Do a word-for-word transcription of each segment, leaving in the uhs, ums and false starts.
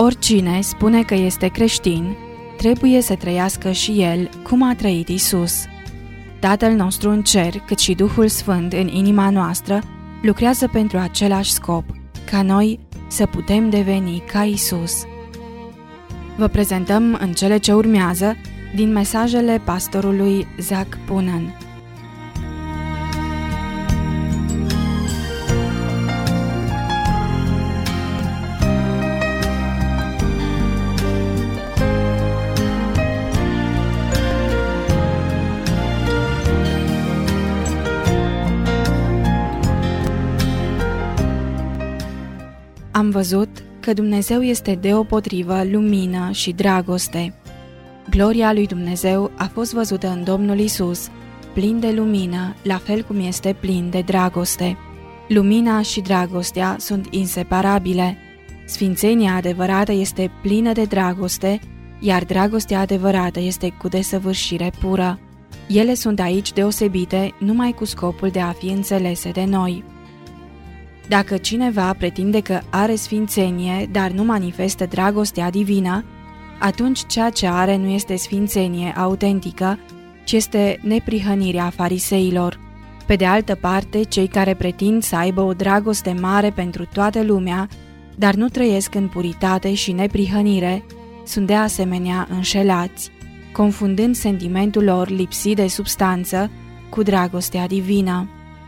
Oricine spune că este creștin, trebuie să trăiască și el cum a trăit Isus. Tatăl nostru în cer, cât și Duhul Sfânt în inima noastră, lucrează pentru același scop, ca noi să putem deveni ca Isus. Vă prezentăm în cele ce urmează din mesajele pastorului Zac Poonen. Am văzut că Dumnezeu este deopotrivă lumină și dragoste. Gloria lui Dumnezeu a fost văzută în Domnul Isus, plin de lumină, la fel cum este plin de dragoste. Lumina și dragostea sunt inseparabile. Sfințenia adevărată este plină de dragoste, iar dragostea adevărată este cu desăvârșire pură. Ele sunt aici deosebite numai cu scopul de a fi înțelese de noi. Dacă cineva pretinde că are sfințenie, dar nu manifestă dragostea divină, atunci ceea ce are nu este sfințenie autentică, ci este neprihănirea fariseilor. Pe de altă parte, cei care pretind să aibă o dragoste mare pentru toată lumea, dar nu trăiesc în puritate și neprihănire, sunt de asemenea înșelați, confundând sentimentul lor lipsit de substanță cu dragostea divină.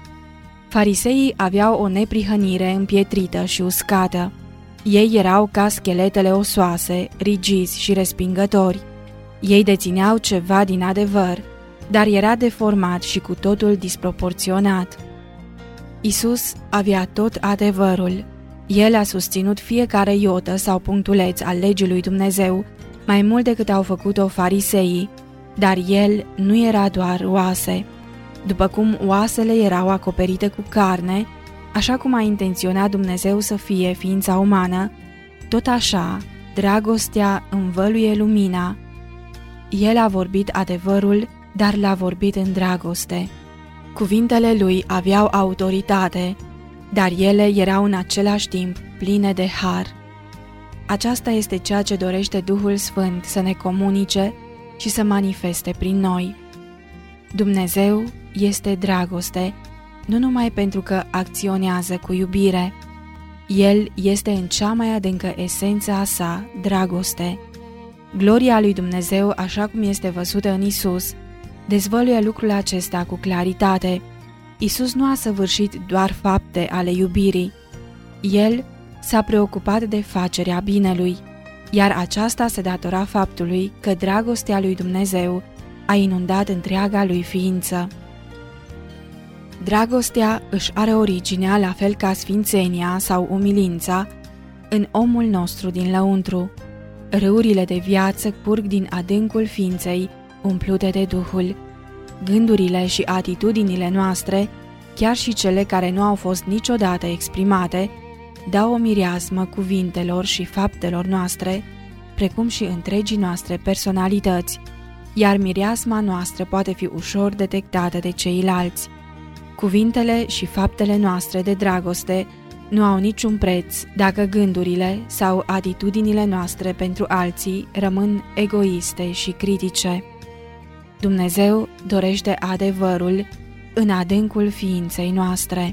Fariseii aveau o neprihănire împietrită și uscată. Ei erau ca scheletele osoase, rigizi și respingători. Ei dețineau ceva din adevăr, dar era deformat și cu totul disproporționat. Isus avea tot adevărul. El a susținut fiecare iotă sau punctuleț al legii lui Dumnezeu, mai mult decât au făcut-o fariseii, dar el nu era doar oase. După cum oasele erau acoperite cu carne, așa cum a intenționat Dumnezeu să fie ființa umană, tot așa, dragostea învăluie lumina. El a vorbit adevărul, dar l-a vorbit în dragoste. Cuvintele lui aveau autoritate, dar ele erau în același timp pline de har. Aceasta este ceea ce dorește Duhul Sfânt să ne comunice și să manifeste prin noi. Dumnezeu este dragoste, nu numai pentru că acționează cu iubire. El este în cea mai adâncă esență a sa dragoste. Gloria lui Dumnezeu, așa cum este văzută în Isus, dezvăluie lucrul acesta cu claritate. Isus nu a săvârșit doar fapte ale iubirii. El s-a preocupat de facerea binelui, iar aceasta se datora faptului că dragostea lui Dumnezeu a inundat întreaga lui ființă. Dragostea își are originea, la fel ca sfințenia sau umilința, în omul nostru din lăuntru. Râurile de viață curg din adâncul ființei, umplute de Duhul. Gândurile și atitudinile noastre, chiar și cele care nu au fost niciodată exprimate, dau o mireasmă cuvintelor și faptelor noastre, precum și întregii noastre personalități, iar mireasma noastră poate fi ușor detectată de ceilalți. Cuvintele și faptele noastre de dragoste nu au niciun preț dacă gândurile sau atitudinile noastre pentru alții rămân egoiste și critice. Dumnezeu dorește adevărul în adâncul ființei noastre.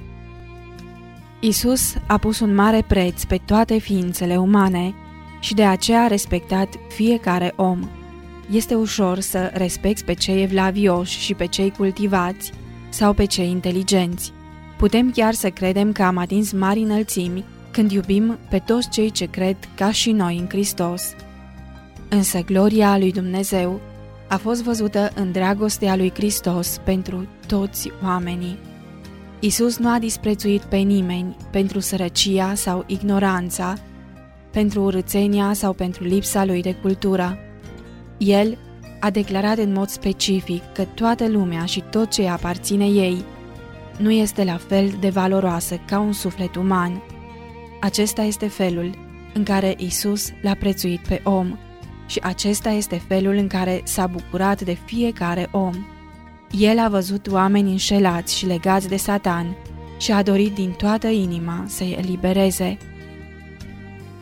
Isus a pus un mare preț pe toate ființele umane și de aceea a respectat fiecare om. Este ușor să respecti pe cei evlavioși și pe cei cultivați sau pe cei inteligenți. Putem chiar să credem că am atins mari înălțimi când iubim pe toți cei ce cred ca și noi în Hristos. Însă gloria lui Dumnezeu a fost văzută în dragostea lui Hristos pentru toți oamenii. Isus nu a disprețuit pe nimeni pentru sărăcia sau ignoranța, pentru urâțenia sau pentru lipsa lui de cultură. El a declarat în mod specific că toată lumea și tot ce aparține ei nu este la fel de valoroasă ca un suflet uman. Acesta este felul în care Isus l-a prețuit pe om și acesta este felul în care s-a bucurat de fiecare om. El a văzut oameni înșelați și legați de Satan și a dorit din toată inima să-i elibereze.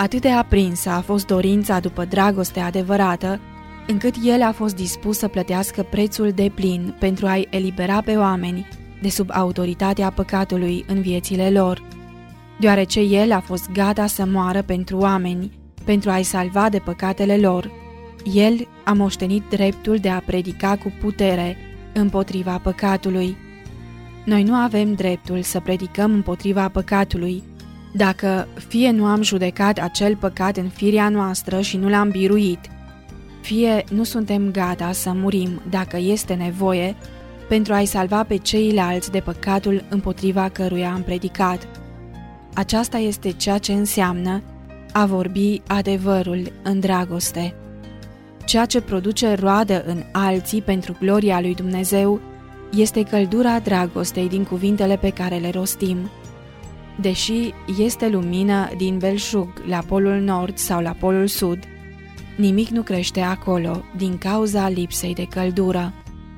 Atât de aprinsă a fost dorința după dragoste adevărată, încât el a fost dispus să plătească prețul deplin pentru a-i elibera pe oameni de sub autoritatea păcatului în viețile lor. Deoarece el a fost gata să moară pentru oameni, pentru a-i salva de păcatele lor, el a moștenit dreptul de a predica cu putere împotriva păcatului. Noi nu avem dreptul să predicăm împotriva păcatului, dacă fie nu am judecat acel păcat în firea noastră și nu l-am biruit, fie nu suntem gata să murim dacă este nevoie pentru a-i salva pe ceilalți de păcatul împotriva căruia am predicat. Aceasta este ceea ce înseamnă a vorbi adevărul în dragoste. Ceea ce produce roadă în alții pentru gloria lui Dumnezeu este căldura dragostei din cuvintele pe care le rostim. Deși este lumină din belșug la polul nord sau la polul sud, nimic nu crește acolo din cauza lipsei de căldură.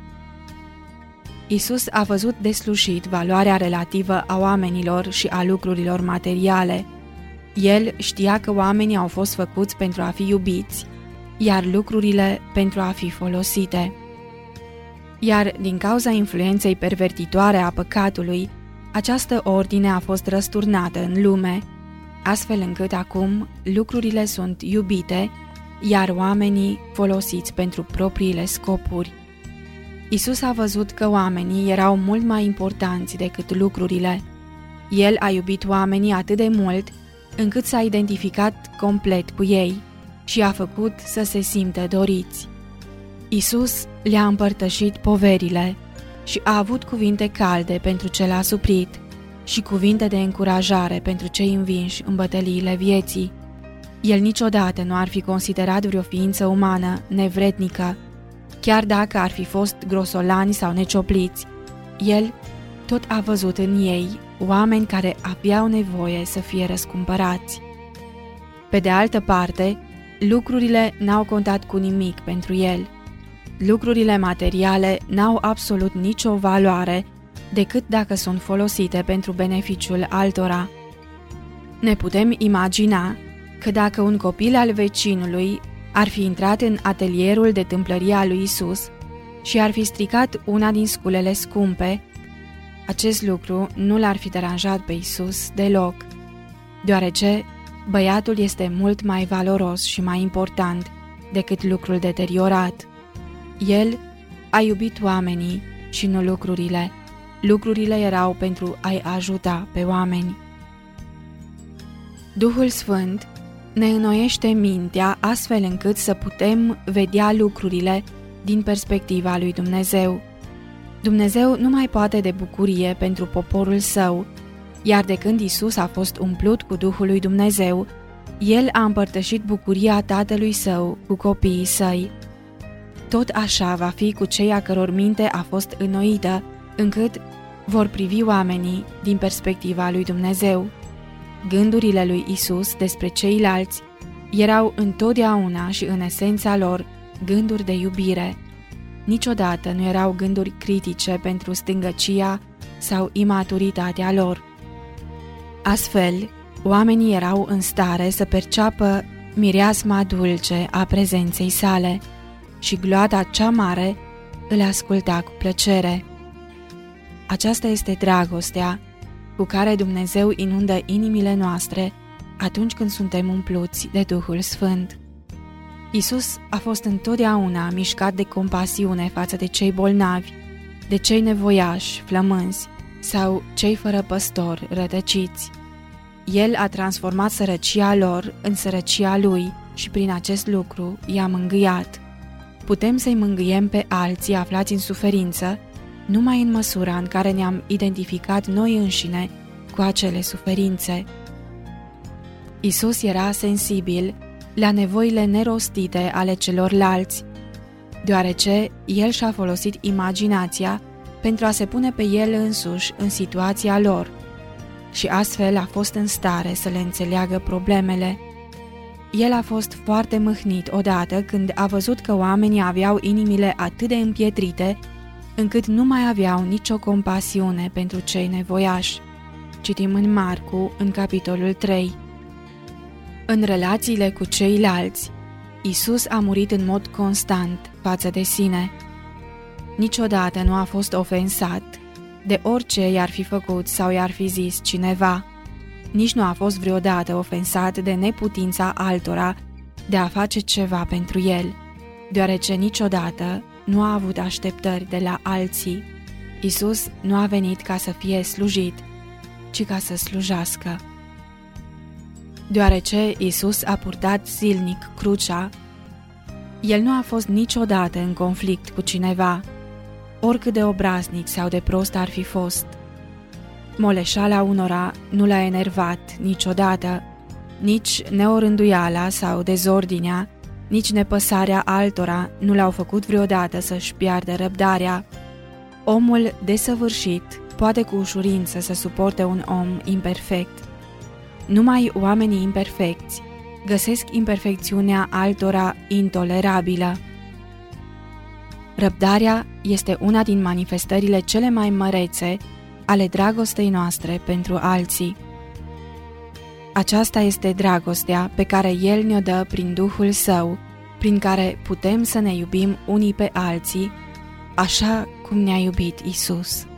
Isus a văzut deslușit valoarea relativă a oamenilor și a lucrurilor materiale. El știa că oamenii au fost făcuți pentru a fi iubiți, iar lucrurile pentru a fi folosite. Iar din cauza influenței pervertitoare a păcatului, această ordine a fost răsturnată în lume, astfel încât acum lucrurile sunt iubite, iar oamenii folosiți pentru propriile scopuri. Isus a văzut că oamenii erau mult mai importanți decât lucrurile. El a iubit oamenii atât de mult, încât s-a identificat complet cu ei și a făcut să se simtă doriți. Isus le-a împărtășit poverile și a avut cuvinte calde pentru cel asuprit și cuvinte de încurajare pentru cei învinși în bătăliile vieții. El niciodată nu ar fi considerat vreo ființă umană nevrednică, chiar dacă ar fi fost grosolani sau neciopliți. El tot a văzut în ei oameni care aveau nevoie să fie răscumpărați. Pe de altă parte, lucrurile n-au contat cu nimic pentru el. Lucrurile materiale n-au absolut nicio valoare decât dacă sunt folosite pentru beneficiul altora. Ne putem imagina că dacă un copil al vecinului ar fi intrat în atelierul de tâmplărie a lui Isus și ar fi stricat una din sculele scumpe, acest lucru nu l-ar fi deranjat pe Isus deloc, deoarece băiatul este mult mai valoros și mai important decât lucrul deteriorat. El a iubit oamenii și nu lucrurile. Lucrurile erau pentru a-i ajuta pe oameni. Duhul Sfânt ne înnoiește mintea astfel încât să putem vedea lucrurile din perspectiva lui Dumnezeu. Dumnezeu nu mai poate de bucurie pentru poporul său, iar de când Isus a fost umplut cu Duhul lui Dumnezeu, El a împărtășit bucuria Tatălui Său cu copiii săi. Tot așa va fi cu cei a căror minte a fost înnoită, încât vor privi oamenii din perspectiva lui Dumnezeu. Gândurile lui Isus despre ceilalți erau întotdeauna și în esența lor gânduri de iubire. Niciodată nu erau gânduri critice pentru stângăcia sau imaturitatea lor. Astfel, oamenii erau în stare să perceapă mireasma dulce a prezenței sale și gloata cea mare îl asculta cu plăcere. Aceasta este dragostea cu care Dumnezeu inundă inimile noastre atunci când suntem umpluți de Duhul Sfânt. Isus a fost întotdeauna mișcat de compasiune față de cei bolnavi, de cei nevoiași, flămânzi sau cei fără păstor, rătăciți. El a transformat sărăcia lor în sărăcia Lui și prin acest lucru i-a mângâiat. Putem să-i mângâiem pe alții aflați în suferință numai în măsura în care ne-am identificat noi înșine cu acele suferințe. Isus era sensibil la nevoile nerostite ale celorlalți, deoarece El și-a folosit imaginația pentru a se pune pe El însuși în situația lor și astfel a fost în stare să le înțeleagă problemele. El a fost foarte mâhnit odată când a văzut că oamenii aveau inimile atât de împietrite încât nu mai aveau nicio compasiune pentru cei nevoiași. Citim în Marcu, în capitolul trei. În relațiile cu ceilalți, Isus a murit în mod constant față de sine. Niciodată nu a fost ofensat de orice i-ar fi făcut sau i-ar fi zis cineva. Nici nu a fost vreodată ofensat de neputința altora de a face ceva pentru el, deoarece niciodată nu a avut așteptări de la alții. Isus nu a venit ca să fie slujit, ci ca să slujească. Deoarece Isus a purtat zilnic crucea, el nu a fost niciodată în conflict cu cineva, oricât de obraznic sau de prost ar fi fost. Moleșala unora nu l-a enervat niciodată, nici neorânduiala sau dezordinea, nici nepăsarea altora nu l-au făcut vreodată să-și piardă răbdarea. Omul desăvârșit poate cu ușurință să suporte un om imperfect. Numai oamenii imperfecți găsesc imperfecțiunea altora intolerabilă. Răbdarea este una din manifestările cele mai mărețe ale dragostei noastre pentru alții. Aceasta este dragostea pe care El ne-o dă prin Duhul Său, prin care putem să ne iubim unii pe alții, așa cum ne-a iubit Isus.